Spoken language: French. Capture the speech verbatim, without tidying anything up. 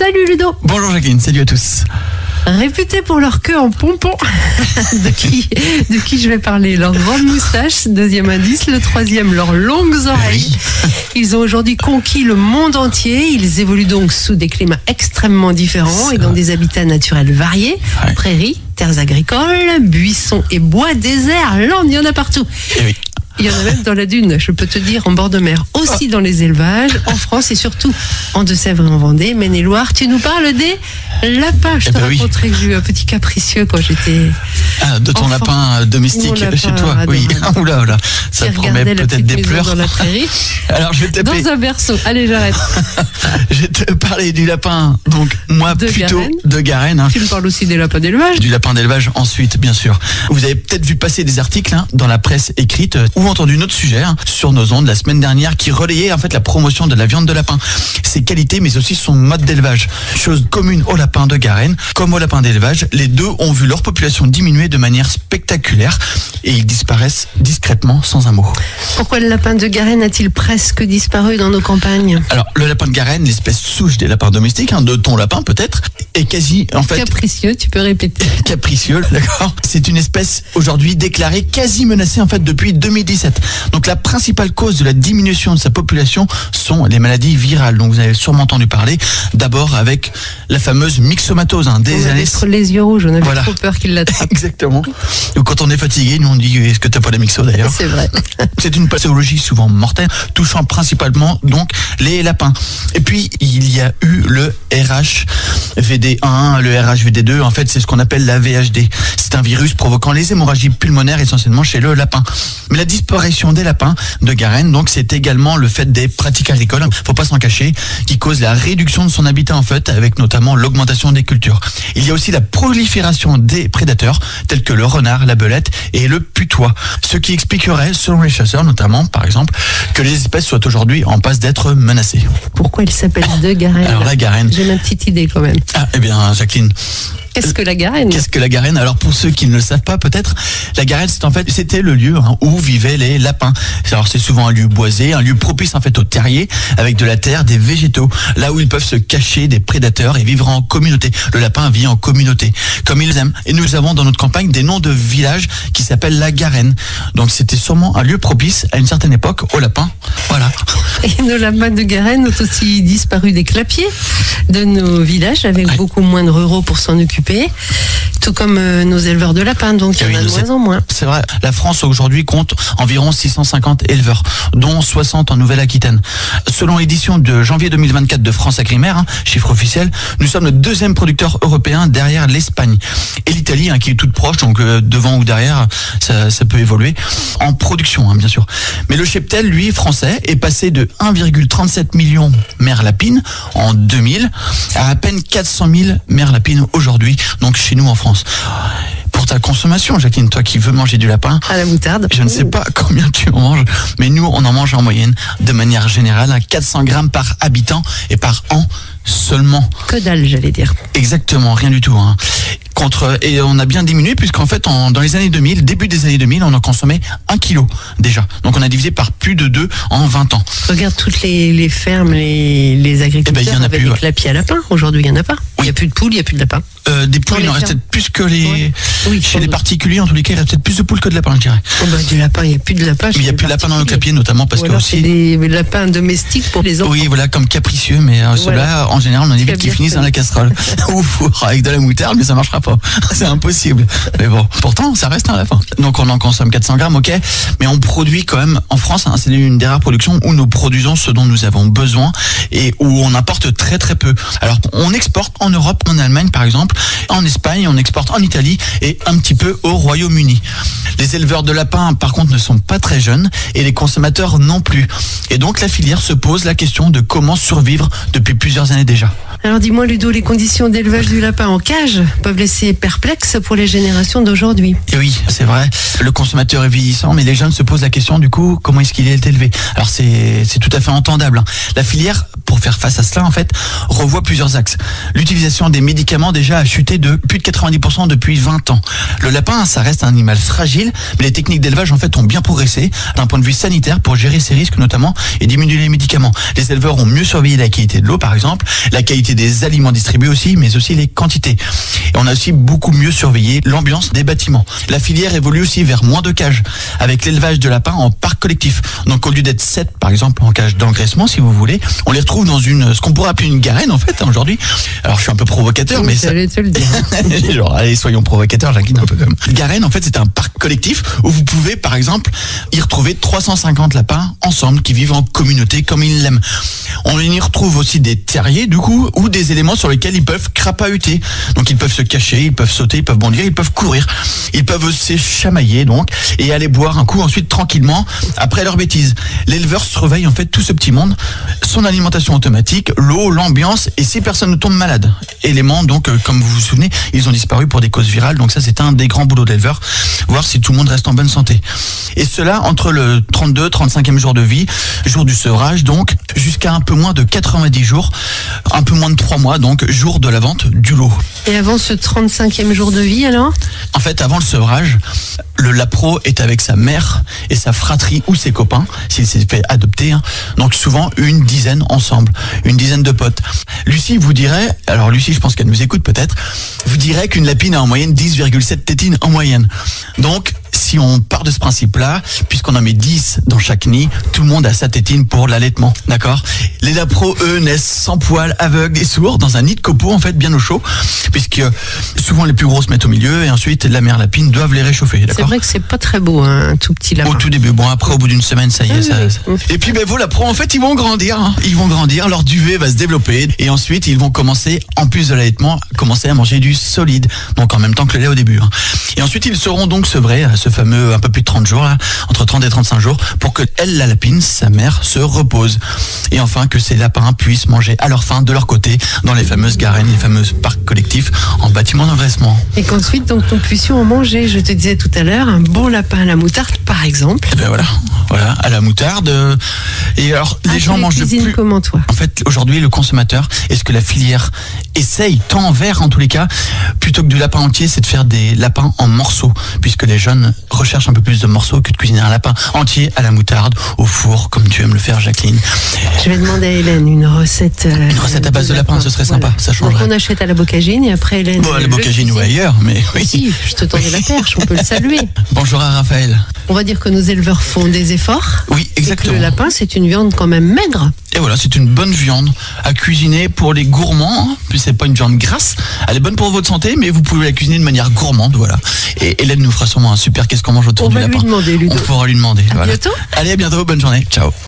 Salut Ludo. Bonjour Jacqueline, salut à tous. Réputés pour leur queue en pompon, de qui, de qui je vais parler? Leurs grandes moustaches, deuxième indice. Le troisième, leurs longues oreilles. Ils ont aujourd'hui conquis le monde entier. Ils évoluent donc sous des climats extrêmement différents et dans des habitats naturels variés. Ouais. Prairies, terres agricoles, buissons et bois, déserts, landes, il y en a partout. Et oui. Il y en a même dans la dune, je peux te dire, en bord de mer, aussi dans les élevages, en France et surtout en Deux-Sèvres et en Vendée, Maine-et-Loire. Tu nous parles des lapins. Je Eh te ben oui. raconterai que j'ai eu un petit capricieux quand j'étais Ah, de ton enfant. lapin domestique Mon lapin chez toi. Oui, adorable. oula, oula. Ça qui promet regardait la peut-être petite des maison pleurs. dans la prairie, Alors je vais te taper. dans un berceau. Allez, j'arrête. Je vais te parler du lapin. Donc moi De plutôt Garenne. de Garenne. Hein. Tu me parles aussi des lapins d'élevage. Du lapin d'élevage ensuite, bien sûr. Vous avez peut-être vu passer des articles hein, dans la presse écrite euh, ou entendu notre sujet hein, sur nos ondes la semaine dernière qui relayait en fait la promotion de la viande de lapin, ses qualités mais aussi son mode d'élevage. Chose commune au lapin de Garenne comme au lapin d'élevage, les deux ont vu leur population diminuer de manière spectaculaire et ils disparaissent discrètement sans un mot. Pourquoi le lapin de Garenne a-t-il presque disparu dans nos campagnes? Alors le lapin de Garenne, l'espèce souche des lapins domestiques, hein, de ton lapin peut-être, est quasi en fait Capricieux, tu peux répéter. capricieux, d'accord. C'est une espèce aujourd'hui déclarée quasi menacée en fait depuis deux mille dix-sept. Donc la principale cause de la diminution de sa population sont les maladies virales. Donc vous avez sûrement entendu parler. D'abord avec la fameuse myxomatose hein, des On années. avait trop les yeux rouges, on avait Voilà. trop peur qu'il l'attrape. Exactement. Donc quand on est fatigué, nous on dit est-ce que t'as pas la myxo d'ailleurs? C'est vrai. C'est une pathologie souvent mortelle, touchant principalement donc les lapins. Et puis il y a eu le R H V D un, le R H V D deux. En fait, c'est ce qu'on appelle la V H D. C'est un virus provoquant les hémorragies pulmonaires essentiellement chez le lapin. Mais la disparition des lapins de Garenne, donc c'est également le fait des pratiques agricoles. Faut pas s'en cacher, qui cause la réduction de son habitat en fait, avec notamment l'augmentation des cultures. Il y a aussi la prolifération des prédateurs tels que le renard, la belette et le putois. Ce qui expliquerait, selon les chasseurs notamment, par exemple, que les espèces soient aujourd'hui en passe d'être menacées. Pourquoi il s'appelle de Garenne? Alors la Garenne. J'ai ma petite idée quand même. Ah, eh bien, Jacqueline. Qu'est-ce que la Garenne? Qu'est-ce que la Garenne? Alors pour ceux qui ne le savent pas peut-être, la Garenne c'est en fait c'était le lieu hein, où vivaient les lapins. Alors c'est souvent un lieu boisé, un lieu propice en fait aux terriers avec de la terre, des végétaux, là où ils peuvent se cacher des prédateurs et vivre en communauté. Le lapin vit en communauté, comme ils aiment. Et nous avons dans notre campagne des noms de villages qui s'appellent la Garenne. Donc c'était sûrement un lieu propice à une certaine époque aux lapins. Voilà. Et nos lapins de Garenne ont aussi disparu des clapiers de nos villages, avec Ouais. beaucoup moins de ruraux pour s'en occuper, tout comme euh, nos éleveurs de lapins, donc il y en Oui, a de nous moins êtes- en moins. C'est vrai, la France aujourd'hui compte environ six cent cinquante éleveurs, dont soixante en Nouvelle-Aquitaine. Selon l'édition de janvier deux mille vingt-quatre de France Agrimaire, hein, chiffre officiel, nous sommes le deuxième producteur européen derrière l'Espagne. Et l'Italie, hein, qui est toute proche, donc euh, devant ou derrière, ça, ça peut évoluer, en production, hein, bien sûr. Mais le cheptel, lui, français, est passé de un virgule trente-sept million mères lapines en deux mille à à peine quatre cent mille mères lapines aujourd'hui, donc chez nous en France. Pour ta consommation, Jacqueline, toi qui veux manger du lapin, À la moutarde. je ne sais pas combien tu en manges, mais nous, on en mange en moyenne, de manière générale, à quatre cents grammes par habitant et par an seulement. Que dalle, j'allais dire. Exactement, rien du tout. Hein. Contre, et on a bien diminué puisqu'en fait, en, dans les années deux mille, début des années deux mille, on en consommait un kilo déjà. Donc on a divisé par plus de deux en vingt ans. Regarde toutes les, les fermes, les, les agriculteurs Eh ben, il y en a avec plus, des ouais. clapiers à lapins. Aujourd'hui, il n'y en a pas. Il n'y a Oui. plus de poules, il n'y a plus de lapins. Euh, des poules, Dans il en les reste fermes. peut-être plus que les... Ouais. Oui, Chez sans les doute. particuliers, en tous les cas, il y a peut-être plus de poules que de lapins, je dirais. Oh bah, du lapin, il n'y a plus de lapins. Mais il n'y a plus de lapins dans nos clapiers, notamment parce Ou que alors, aussi... c'est des lapins domestiques pour les enfants. Oui, voilà, comme capricieux, mais euh, ceux-là, Voilà. en général, on évite Très qu'ils bien finissent fait. dans la casserole. Ou au four, avec de la moutarde, mais ça marchera pas. C'est impossible. Mais bon, pourtant, ça reste un lapin. Donc, on en consomme quatre cents grammes, ok. Mais on produit quand même, en France, hein, c'est une des rares productions où nous produisons ce dont nous avons besoin et où on importe très très peu. Alors, on exporte en Europe, en Allemagne, par exemple, en Espagne, on exporte en Italie et un petit peu au Royaume-Uni. Les éleveurs de lapins, par contre, ne sont pas très jeunes et les consommateurs non plus. Et donc, la filière se pose la question de comment survivre depuis plusieurs années déjà. Alors dis-moi Ludo, les conditions d'élevage du lapin en cage peuvent laisser perplexe pour les générations d'aujourd'hui. Et oui, c'est vrai, le consommateur est vieillissant, mais les jeunes se posent la question du coup, comment est-ce qu'il est élevé? Alors c'est c'est tout à fait entendable. Hein. La filière, pour faire face à cela, en fait, revoit plusieurs axes. L'utilisation des médicaments déjà a chuté de plus de quatre-vingt-dix pour cent depuis vingt ans. Le lapin, ça reste un animal fragile, mais les techniques d'élevage en fait ont bien progressé d'un point de vue sanitaire pour gérer ces risques notamment et diminuer les médicaments. Les éleveurs ont mieux surveillé la qualité de l'eau par exemple, la qualité qualité des aliments distribués aussi, mais aussi les quantités. Et on a aussi beaucoup mieux surveillé l'ambiance des bâtiments. La filière évolue aussi vers moins de cages, avec l'élevage de lapins en parc collectif. Donc au lieu d'être sept, par exemple, en cage d'engraissement, si vous voulez, on les retrouve dans une, ce qu'on pourrait appeler une garenne, en fait, hein, aujourd'hui. Alors je suis un peu provocateur, Oui, mais ça... j'allais te le dire. Genre, allez, soyons provocateurs, j'incline un peu comme. Garenne, en fait, c'est un parc collectif où vous pouvez, par exemple, y retrouver trois cent cinquante lapins ensemble qui vivent en communauté comme ils l'aiment. On y retrouve aussi des terriers, du coup, ou des éléments sur lesquels ils peuvent crapahuter. Donc, ils peuvent se cacher, ils peuvent sauter, ils peuvent bondir, ils peuvent courir. Ils peuvent se chamailler, donc, et aller boire un coup ensuite tranquillement après leur bêtise. L'éleveur surveille, en fait, tout ce petit monde, son alimentation automatique, l'eau, l'ambiance, et si personne ne tombe malade. Éléments, donc, euh, comme vous vous souvenez, ils ont disparu pour des causes virales, donc ça, c'est un des grands boulots d'éleveur, voir si tout le monde reste en bonne santé. Et cela entre le trente-deux, trente-cinquième jour de vie, jour du sevrage, donc, jusqu'à un peu moins de quatre-vingt-dix jours, un peu moins de trois mois, donc, jour de la vente du lot. Et avant ce trente-cinquième jour de vie, alors? En fait, avant le sevrage, le lapro est avec sa mère et sa fratrie ou ses copains, s'il s'est fait adopter, hein. Donc souvent une dizaine ensemble, une dizaine de potes. Lucie vous dirait, alors Lucie, je pense qu'elle nous écoute peut-être, vous dirait qu'une lapine a en moyenne dix virgule sept tétines en moyenne. Donc, si on part de ce principe-là, puisqu'on en met dix dans chaque nid, tout le monde a sa tétine pour l'allaitement, d'accord? Les lapros, eux, naissent sans poils, aveugles et sourds, dans un nid de copeaux, en fait, bien au chaud, puisque souvent les plus grosses mettent au milieu, et ensuite la mère lapine doivent les réchauffer, d'accord? C'est vrai que c'est pas très beau, hein, un tout petit lapin. Au tout début, bon après au bout d'une semaine, ça y est. Ah, ça, oui, ça... oui. Et puis ben, vos lapros, en fait, ils vont grandir, hein. Ils vont grandir, leur duvet va se développer, et ensuite ils vont commencer, en plus de l'allaitement, commencer à manger du solide, donc en même temps que le lait au début, hein. Et ensuite ils seront donc sevrés, ce fameux un peu plus de trente jours, là, entre trente et trente-cinq jours, pour que elle, la lapine, sa mère, se repose. Et enfin que ces lapins puissent manger à leur faim de leur côté, dans les fameuses garennes, les fameux parcs collectifs en bâtiment d'engraissement. Et qu'ensuite, donc, nous puissions en manger. Je te disais tout à l'heure, un bon lapin à la moutarde, par exemple. Et ben voilà, voilà, à la moutarde. Et alors, les ah, gens tu les mangent de cuisines plus. comment, toi? En fait, aujourd'hui, le consommateur, est-ce que la filière essaye, tant en verre en tous les cas, plutôt que du lapin entier, c'est de faire des lapins en morceaux, puisque les jeunes recherchent un peu plus de morceaux que de cuisiner un lapin entier à la moutarde, au four, comme tu aimes le faire, Jacqueline. Je vais demander à Hélène une recette. Euh, Une recette à base de lapin, ce serait sympa, ça changerait. Donc on achète à la Bocagine et après Hélène. Bon, à la le Bocagine ou cuisine. ailleurs, mais oui. Si, je te tendais la perche, on peut le saluer. Bonjour à Raphaël. On va dire que nos éleveurs font des efforts. Oui, Et que exactement. le lapin, c'est une viande quand même maigre. Et voilà, c'est une bonne viande à cuisiner pour les gourmands, hein. Puis c'est pas une viande grasse. Elle est bonne pour votre santé, mais vous pouvez la cuisiner de manière gourmande, voilà. Et Hélène nous fera sûrement un super qu'est-ce qu'on mange autour On du va lapin. lui demander, Ludo. On pourra lui demander. À voilà. bientôt. Allez, à bientôt, bonne journée. Ciao.